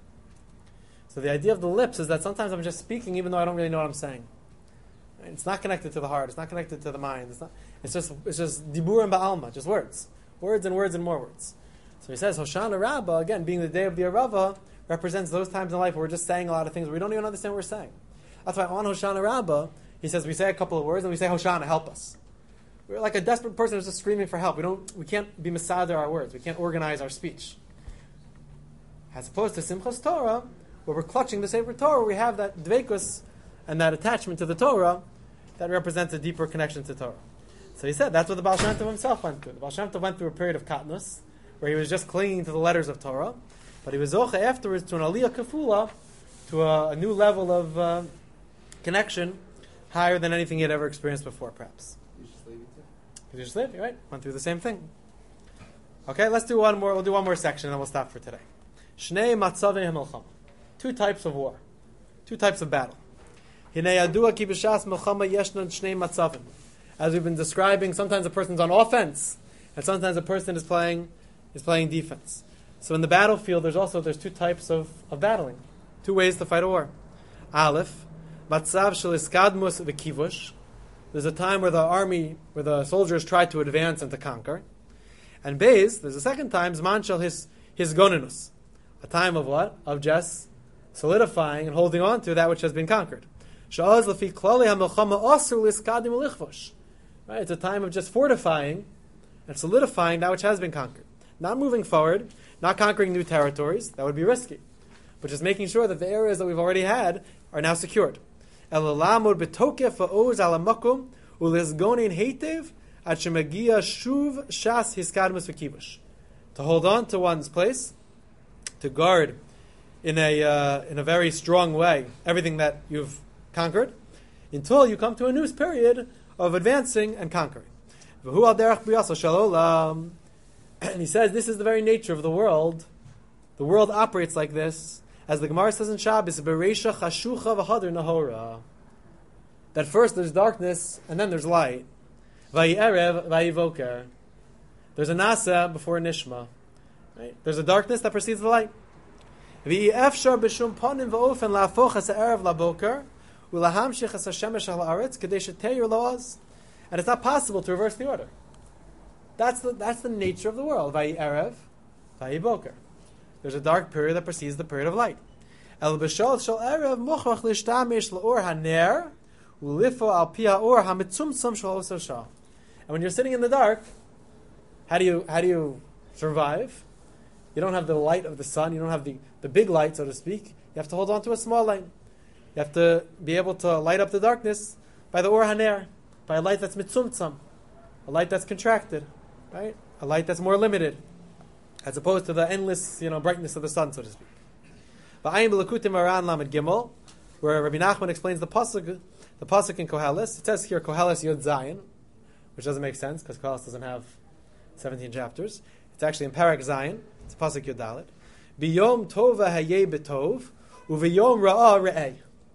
So the idea of the lips is that sometimes I'm just speaking even though I don't really know what I'm saying. Right? It's not connected to the heart. It's not connected to the mind. It's just dibur and ba'alma, just words. Words and words and more words. So he says Hoshana Rabbah, again, being the day of the Arava, represents those times in life where we're just saying a lot of things where we don't even understand what we're saying. That's why on Hoshana Rabbah, he says we say a couple of words and we say Hoshana, help us. We're like a desperate person who's just screaming for help. We can't be masader our words. We can't organize our speech. As opposed to Simchas Torah, where we're clutching the Sefer Torah, we have that dveikus and that attachment to the Torah that represents a deeper connection to Torah. So he said that's what the Baal Shem Tov himself went through. The Baal Shem Tov went through a period of katnus, where he was just clinging to the letters of Torah, but he was zoche afterwards to an aliyah kafula, to a new level of connection, higher than anything he had ever experienced before, perhaps. You just live, right? Went through the same thing. Okay, let's do one more. We'll do one more section, and then we'll stop for today. Shnei matzavei hamilchama. Two types of war, two types of battle. Hinei yadua ki b'shas milchama yeshnan shnei matzavim. As we've been describing, sometimes a person's on offense, and sometimes a person is playing defense. So in the battlefield, there's two types of battling, two ways to fight a war. Aleph, matzav shel iskadmus v'kivush. There's a time where the soldiers try to advance and to conquer. And Beis, there's a second time, zman shel his gonenus, a time of what? Of just solidifying and holding on to that which has been conquered. Sha'az lefi klali hamilchama asur liskadim ulichvosh. Right, it's a time of just fortifying and solidifying that which has been conquered. Not moving forward, not conquering new territories, that would be risky. But just making sure that the areas that we've already had are now secured. Elalamud betokef ha'oz ala makum ulizgonin heitev at shemagia shuv shas hiskadmus v'kibush. To hold on to one's place, to guard in a very strong way everything that you've conquered, until you come to a new period of advancing and conquering. And he says this is the very nature of the world. The world operates like this, as the Gemara says in Shabbos, Bereisha chashucha v'hader nahora. That first there's darkness and then there's light. Vayi erev, vayi voker. There's a nasa before a nishma. Right? There's a darkness that precedes the light. V'yi efshar b'shum panim v'ofen la'afoch has erev la'boker u'lahamshich has hashemesh ha'aretz kadei sheteyur la'oz. And it's not possible to reverse the order. That's the nature of the world. Vayi erev, vayi boker. There's a dark period that precedes the period of light. El b'shol shel erev muchach lishtamish l'or haner u'lifo al pi ha'or hamitzumtzum shel osar shah. And when you're sitting in the dark, how do you survive? You don't have the light of the sun. You don't have the big light, so to speak. You have to hold on to a small light. You have to be able to light up the darkness by the or haner, by a light that's mitzumtzum, a light that's contracted, right? A light that's more limited, as opposed to the endless, brightness of the sun, so to speak. V'ayim b'lekutim aran lamed gimel, where Rabbi Nachman explains the pasuk in Koheles. It says here Koheles Yod Zayin, which doesn't make sense because Koheles doesn't have 17 chapters. It's actually in Parak Zayin. It's pasuk Yod Dalet. Biyom tova hayeh betov, uviyom ra'ah re'eh.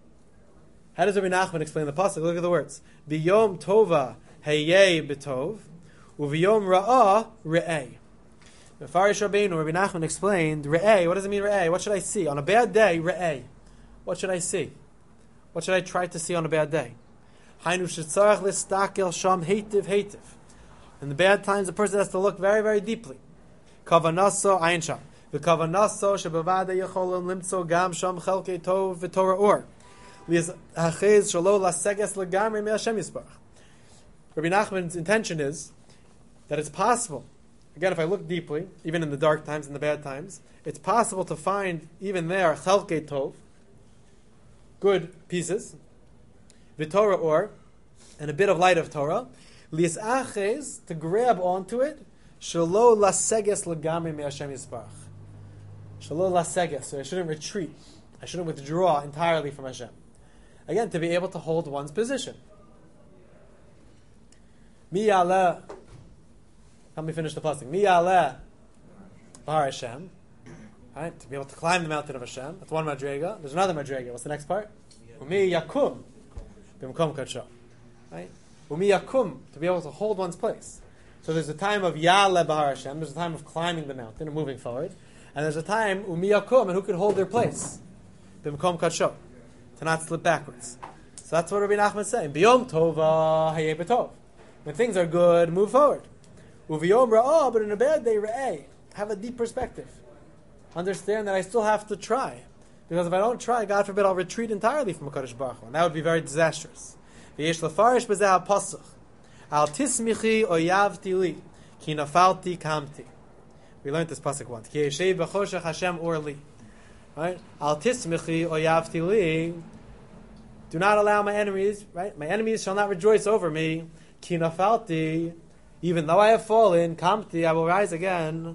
How does Rabbi Nachman explain the pasuk? Look at the words. Biyom tova hayeh betov, uviyom ra'ah re'eh. The Farish Rabbeinu, Rabbi Nachman explained, re'eh, what does it mean re'eh? What should I see? On a bad day, re'eh. What should I see? What should I try to see on a bad day? Hainu shetzarach listakel sham heitiv heitiv. In the bad times, the person has to look very, very deeply. Kavanaso ayin sham. V'kavanaso shebavada yecholim limtso gam sham chelkei tov v'torah or. Li'achez shalo laseges legamri me'Hashem yisbarach. Rabbi Nachman's intention is that it's possible. Again, if I look deeply, even in the dark times and the bad times, it's possible to find even there chelkei tov, good pieces, v'torah or, and a bit of light of Torah, li'achez, to grab onto it, shalo laseges legamri me'Hashem yisbarach. Shalo laseges, so I shouldn't retreat. I shouldn't withdraw entirely from Hashem. Again, to be able to hold one's position. Mi ya'aleh. Help me finish the pasuk. Mi ya'aleh b'har Hashem. Right, to be able to climb the mountain of Hashem. That's one madrega. There's another madrega. What's the next part? Umi yakum b'mkom kadsho. Right? Umi yakum, to be able to hold one's place. So there's a time of ya'aleh b'har Hashem. There's a time of climbing the mountain and moving forward. And there's a time umi yakum, and who could hold their place? B'mkom kadsho, to not slip backwards. So that's what Rabbi Nachman is saying. B'yom tova hayeh b'tov. When things are good, move forward. Uv'yom ra'ah, but in a bad day, ra'eh. Have a deep perspective. Understand that I still have to try. Because if I don't try, God forbid, I'll retreat entirely from HaKadosh Baruch Hu. And that would be very disastrous. V'yesh lefarish b'zeh ha'pasach. Al tismichi oyavti li, ki nafalti kamti. We learned this pasuk once. Ki yeshev b'choshech Hashem or li. Right? Al tismichi oyavti li. Do not allow my enemies, right? My enemies shall not rejoice over me. Ki nafalti. Even though I have fallen, kamti, I will rise again.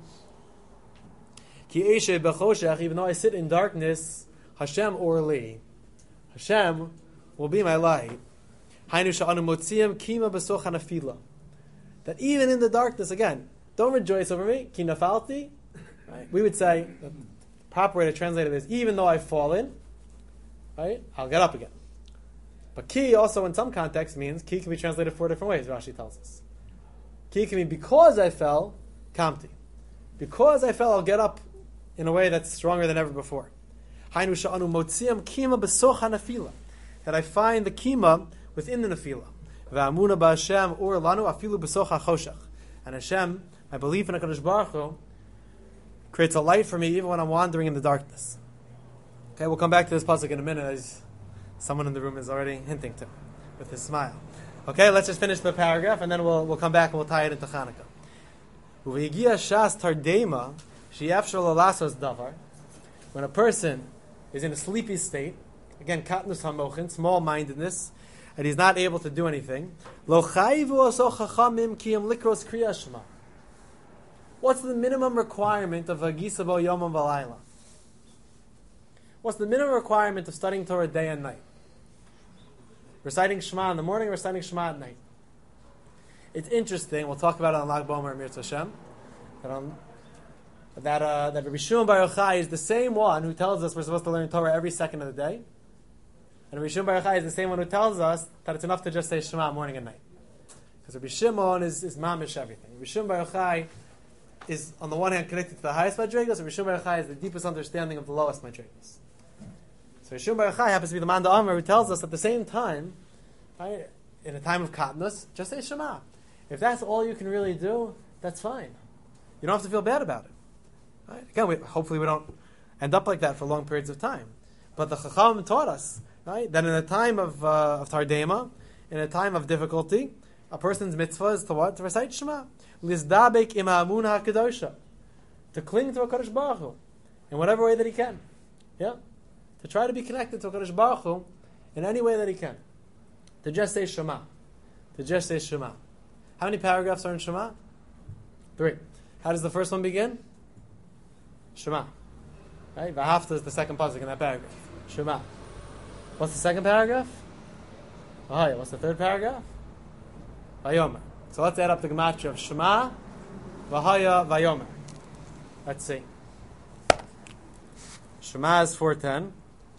Ki eshe b'choshech, even though I sit in darkness, Hashem or li. Hashem will be my light. Hainu sha'anu motziim kima b'soch hanafila. That even in the darkness, again, don't rejoice over me. Ki nafalti. Right? We would say, the proper way to translate it is, even though I've fallen, right, I'll get up again. But ki also in some contexts means, ki can be translated 4 different ways, Rashi tells us. Ki can mean, because I fell, kamti. Because I fell, I'll get up in a way that's stronger than ever before. Hainu sha'anu motziam kima b'soch hanafila. That I find the kima within the nefila. V'amuna b'Hashem or lanu afilu b'soch hachoshech. And Hashem, my belief in HaKadosh Baruch Hu, creates a light for me even when I'm wandering in the darkness. Okay, we'll come back to this pasuk in a minute, as someone in the room is already hinting to, with his smile. Okay, let's just finish the paragraph, and then we'll come back and we'll tie it into Chanukah. Uveyigia shas tardema she'yafshar lo lasos davar. When a person is in a sleepy state, again, katnus hamochin, small-mindedness, and he's not able to do anything. Lo chayivu oso chachamim kiyam likros kriya shema. What's the minimum requirement of a gisabo yomam v'layla? What's the minimum requirement of studying Torah day and night? Reciting Shema in the morning, reciting Shema at night. It's interesting. We'll talk about it on Lag Bomer and Mirz Hashem. That Rabbi Shimon Bar Yochai is the same one who tells us we're supposed to learn Torah every second of the day. And Rabbi Shimon Bar Yochai is the same one who tells us that it's enough to just say Shema morning and night. Because Rabbi Shimon is mamish everything. Rabbi Shimon Bar Yochai is, on the one hand, connected to the highest madrigas. Rabbi Shimon Bar Yochai is the deepest understanding of the lowest madrigas. So Rabbi Shimon Bar Yochai happens to be the man Amar who tells us at the same time, right, in a time of katnus, just say Shema. If that's all you can really do, that's fine. You don't have to feel bad about it. Right? Again, hopefully we don't end up like that for long periods of time. But the Chacham taught us, right, that in a time of Tardema, in a time of difficulty, a person's mitzvah is to what? To recite Shema. Lizdabek im ha'amun ha'kedosha. To cling to HaKadosh Baruch Hu in whatever way that he can. Yeah? To try to be connected to HaKadosh Baruch Hu in any way that he can. To just say Shema. To just say Shema. How many paragraphs are in Shema? 3. How does the first one begin? Shema. Right? V'ahavta is the second pasuk in that paragraph. Shema. What's the second paragraph? V'haya. What's the third paragraph? Vayomer. So let's add up the gematria of Shema, V'haya, Vayomer. Let's see. Shema is 410.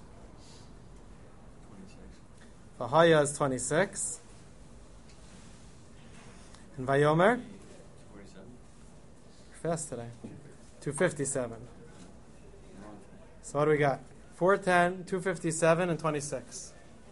V'haya is 26. And Vayomer? 47. Fast today. 257. So what do we got? 410, 257, and 26.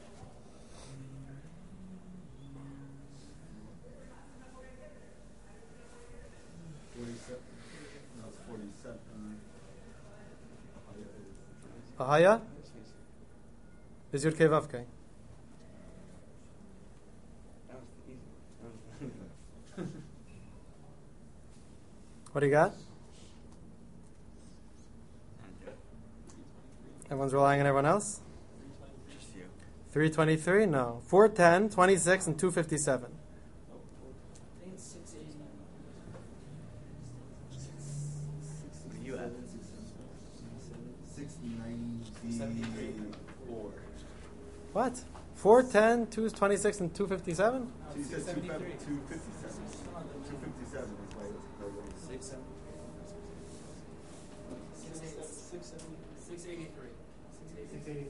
V'haya is Yud Kei Vav Kei. What do you got? Everyone's relying on everyone else? Just you. 323? No. 410, 26, and 257. I think it's 680. What do you have? 694. What? 410, 226, and 257? He says 673. 257. 257 is why it's 683. 683.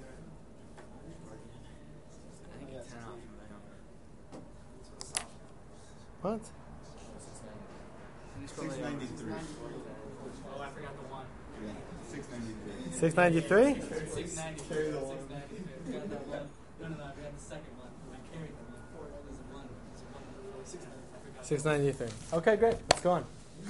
I think it's 10 off from my own. What? 693. Oh, I forgot the one. Yeah, 693. 693? 693. 693. I forgot that one. No, I forgot the second one. I carried the one. There's a one. There's a one. 693. I forgot. 693. Okay, great. Let's go on.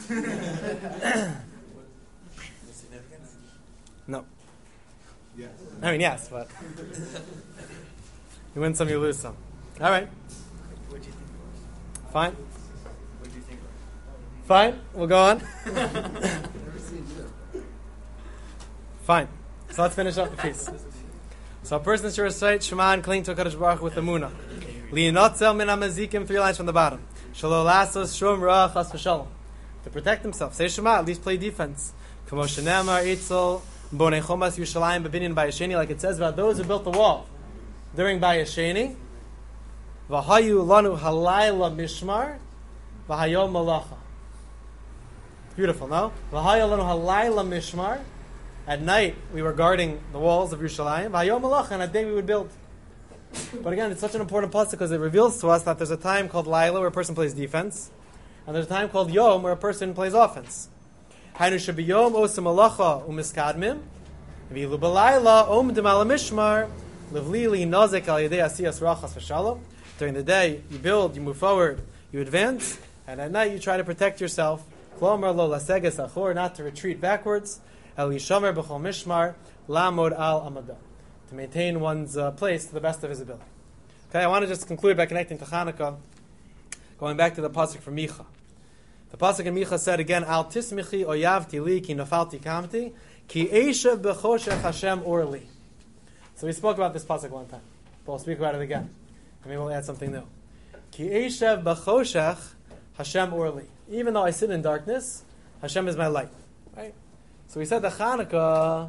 Significance? No. Yes. I mean, yes, but you win some, you lose some. All right. What do you think it was? Fine. What do you think it was? Fine. We'll go on. Fine. So let's finish up the piece. So a person should recite Shema and cling to HaKadosh Baruch Hu with the Munah. Li'inotzel min hamazikim, 3 lines from the bottom. Shelo lasos shum ra chas v'shalom. To protect himself. Say Shema, at least play defense. Kamo shenemar itzel bonei chomas Yerushalayim bebinyan Bayesheni, like it says about those who built the wall during Bayesheni. V'hayu lanu halayla mishmar v'hayom malacha. Beautiful, no? V'hayu lanu halayla mishmar. At night, we were guarding the walls of Yerushalayim. V'hayom malacha, and at day we would build. But again, it's such an important pasuk because it reveals to us that there's a time called Laila where a person plays defense, and there's a time called Yom where a person plays offense. Hainu shebiyom osim malacha umiskadmim, v'ilu b'layla omdim ala mishmar levlili nazek al yedei asiyas rachas v'shalom. During the day, you build, you move forward, you advance, and at night you try to protect yourself. Klomar lo laseges achor, not to retreat backwards. El yishomer b'chol mishmar lamod al amadah, to maintain one's place to the best of his ability. Okay, I want to just conclude by connecting to Hanukkah, going back to the pasuk from Micha. The pasuk in Micha said again, Al tismichi oyavti li ki nafalti kamti ki eshev b'choshech Hashem orli. So we spoke about this pasuk one time, but we'll speak about it again. And maybe we'll add something new. Ki eshev b'choshech Hashem orli. Even though I sit in darkness, Hashem is my light. Right? So we said that Hanukkah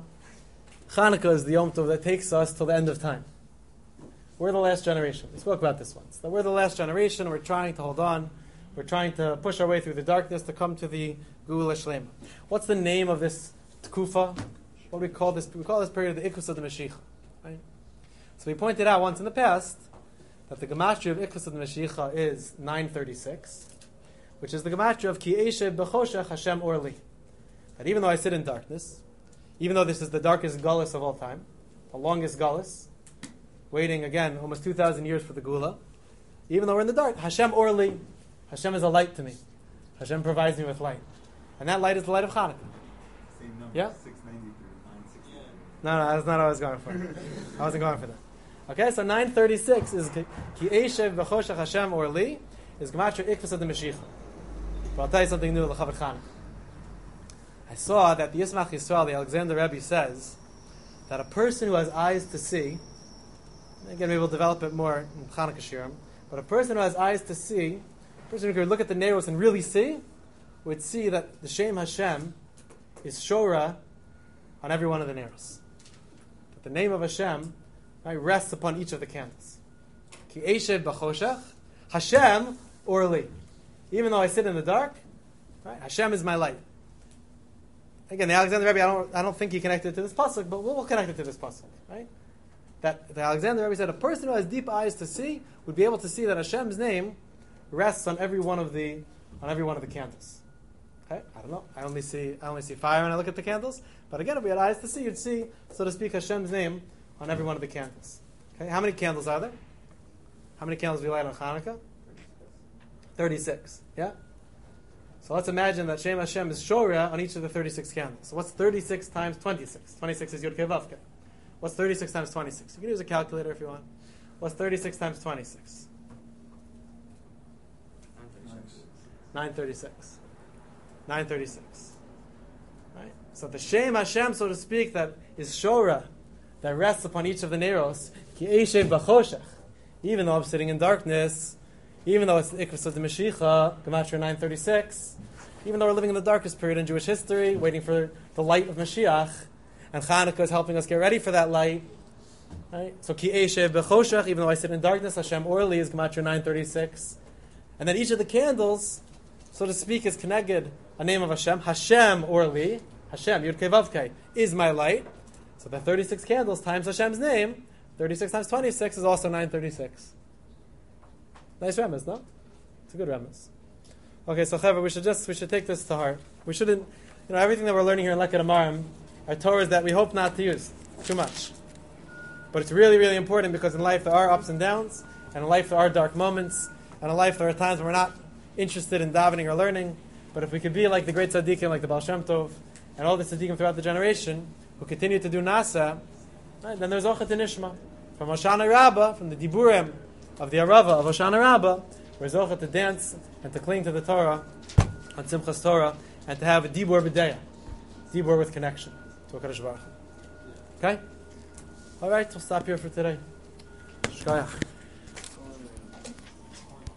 is the Yom Tov that takes us till the end of time. We're the last generation. We spoke about this once. That we're the last generation. We're trying to hold on. We're trying to push our way through the darkness to come to the Geula Shlema. What's the name of this Tkufa? What do we call this? We call this period the Ikus of the Mashiach. Right? So we pointed out once in the past that the gematria of Ikus of the Mashiach is 936, which is the gematria of Ki Eshev B'choshech Hashem Orli. That even though I sit in darkness, even though this is the darkest gullus of all time, the longest gullus, waiting again almost 2,000 years for the Gula, even though we're in the dark, Hashem Orli, Hashem is a light to me. Hashem provides me with light. And that light is the light of Hanukkah. Same number. Yeah? 693. 963. No, that's not what I was going for. I wasn't going for that. Okay, so 936 is Ki Eshev V'choshech Hashem Orli, is Gematria Ikvus of the Mashiach. But I'll tell you something new, L'Chavot Chanukah. I saw that the Yismach Yisrael, the Alexander Rebbe, says that a person who has eyes to see, again maybe we'll develop it more in Chanukah Shirim, but a person who has eyes to see, a person who could look at the Neros and really see, would see that the Shem Hashem is Shora on every one of the Neros. That the name of Hashem, right, rests upon each of the candles. Ki Eshev B'choshech, Hashem Orli. Even though I sit in the dark, right, Hashem is my light. Again, the Alexander Rebbe, I don't think he connected it to this pasuk, but we'll connect it to this pasuk, right? That the Alexander Rebbe said a person who has deep eyes to see would be able to see that Hashem's name rests on every one of the candles. Okay, I don't know. I only see fire when I look at the candles. But again, if we had eyes to see, you'd see, so to speak, Hashem's name on every one of the candles. Okay, how many candles are there? How many candles do we light on Hanukkah? 36. Yeah. So let's imagine that Shem Hashem is Shora on each of the 36 candles. So what's 36 times 26? 26 is Yud Kei Vav Kei. What's 36 times 26? You can use a calculator if you want. What's 36 times 26? 936. 936. Right? So the Shem Hashem, so to speak, that is Shora, that rests upon each of the Neros, Ki Eshev B'choshech. Even though I'm sitting in darkness, even though it's the Ikvus of the Mashiach, Gematria 936, even though we're living in the darkest period in Jewish history, waiting for the light of Mashiach, and Chanukah is helping us get ready for that light, Right? So ki eshev bechoshech, even though I sit in darkness, Hashem orli is Gematria 936. And then each of the candles, so to speak, is connected a name of Hashem. Hashem orli, Hashem, Yud Kei Vav Kei, is my light. So the 36 candles times Hashem's name, 36 times 26 is also 936. Nice remez, no? It's a good remez. Okay, so Chaver, we should take this to heart. We shouldn't, everything that we're learning here in Leked Amarim are Torahs that we hope not to use too much. But it's really, really important because in life there are ups and downs, and in life there are dark moments, and in life there are times when we're not interested in davening or learning. But if we could be like the great tzaddikim, like the Baal Shem Tov, and all the tzaddikim throughout the generation, who continue to do nasa, right, then there's Ochet Nishma. From Hoshana Rabbah, from the Diburim of the Arava of Hoshana Rabbah, we're Zochet to dance and to cling to the Torah, on Simchas Torah, and to have a Dibur B'deya, Dibur with connection to HaKadosh Baruch Hu. Okay? All right, we'll stop here for today. Shkoyach.